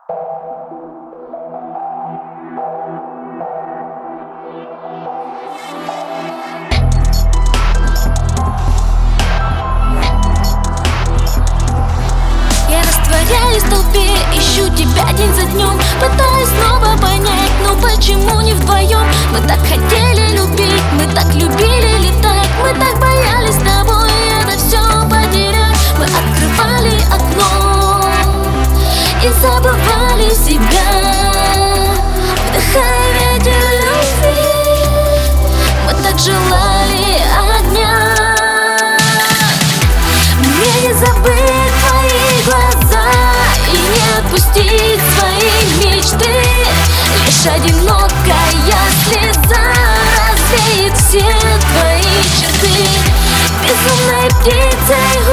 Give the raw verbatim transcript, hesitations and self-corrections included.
Я растворяюсь в толпе, ищу тебя день за днем, пытаюсь снова понять, ну почему не вдвоем? Мы так хотели любить, мы так любили летать, мы так боялись с тобой это все потерять. Мы открывали окно и забывали себя, вдыхая ветер любви. Мы так желали огня. Мне не забыть твои глаза и не отпустить свои мечты. Лишь одинокая слеза развеет все твои черты. Безумной птицей